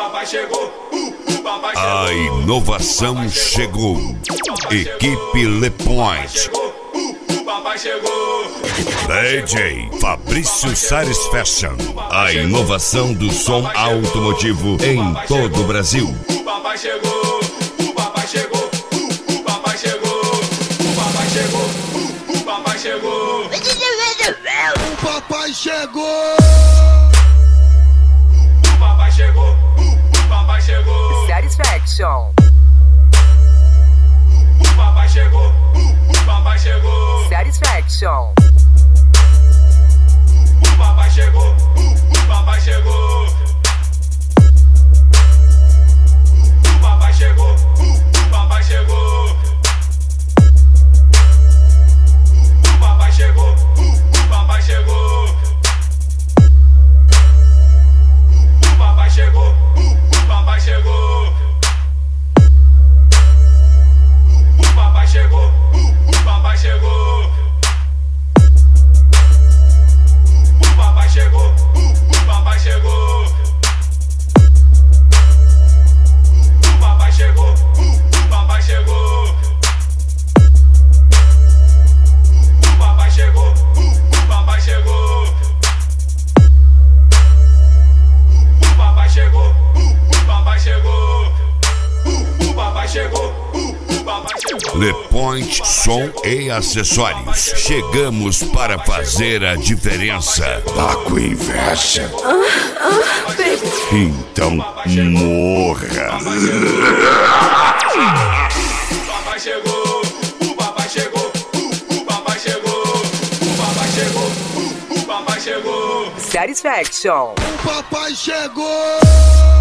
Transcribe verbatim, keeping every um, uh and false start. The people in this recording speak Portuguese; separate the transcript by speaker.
Speaker 1: A inovação chegou. Equipe Le Point. D J Fabrício Sares Fashion. A inovação do som automotivo em todo o Brasil.
Speaker 2: O papai chegou, o papai chegou, o papai chegou, o papai chegou, o papai chegou.
Speaker 3: O papai chegou.
Speaker 2: O papai chegou, o papai chegou.
Speaker 4: Satisfaction.
Speaker 2: O papai chegou, o papai chegou.
Speaker 4: Satisfaction.
Speaker 2: O papai chegou, o papai chegou. O papai chegou, o papai chegou. O papai chegou, o papai chegou. O papai chegou, o papai chegou. O papai chegou, o papai chegou. O papai chegou, o papai chegou. O papai chegou, o papai chegou. O papai chegou, o papai chegou. O papai chegou, o papai chegou. O papai chegou, o papai chegou.
Speaker 1: Le Point Som e Acessórios. Chegamos para fazer a diferença.
Speaker 3: Tá com inveja?
Speaker 4: Ah, baby.
Speaker 3: Então morra.
Speaker 2: O papai chegou, o papai chegou, o papai chegou, o papai chegou, o papai chegou.
Speaker 4: Satisfaction.
Speaker 3: O papai chegou.